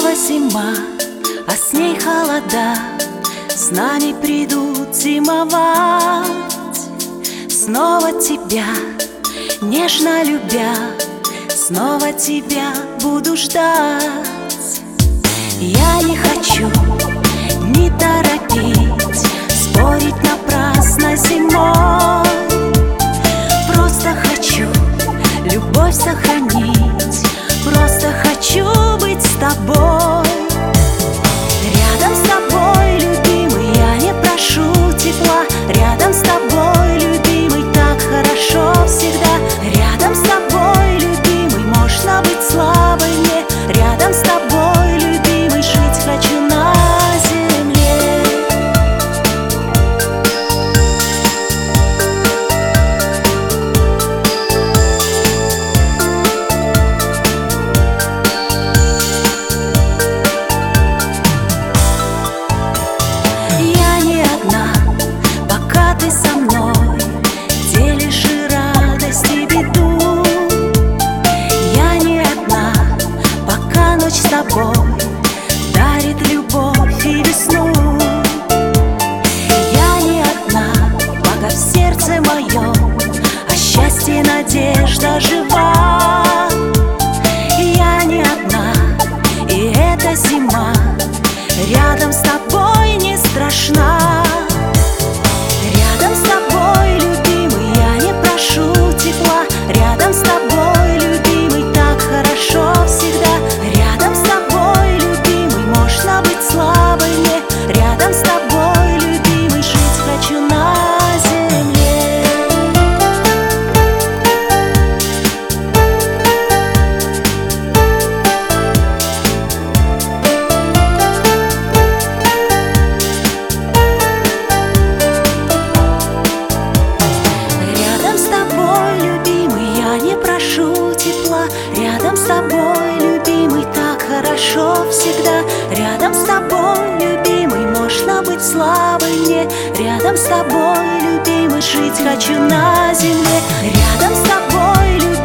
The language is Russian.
Снова зима, а с ней холода, с нами придут зимовать. Снова тебя, нежно любя, снова тебя буду ждать. Я не хочу не торопить, спорить напрасно зимой. Просто хочу любовь сохранить, просто хочу быть с тобой. Рядом с тобой, любимый, я не прошу тепла. Рядом с тобой, любимый, так хорошо всегда. Рядом с тобой, любимый, можно быть слабой мне. Рядом с тобой, любимый, жить хочу на земле. Я не одна, пока ты со мной делишь и радость, и беду. Я не одна, пока ночь с тобой дарит любовь и весну. Я не одна, пока в сердце моем а счастье, надежда жива. Я не одна, и эта зима рядом с тобой не страшна. Рядом с тобой, любимый, я не прошу тепла. Рядом с тобой, любимый, так хорошо всегда. Рядом с тобой, любимый, можно быть слабой мне. Рядом с тобой, любимый, жить хочу на земле. Рядом с тобой, любимый, я не прошу тепла. Рядом с тобой, любимый, так хорошо всегда. Рядом с тобой, любимый, можно быть слабой мне. Рядом с тобой, любимый, жить хочу на земле. Рядом с тобой, любимый,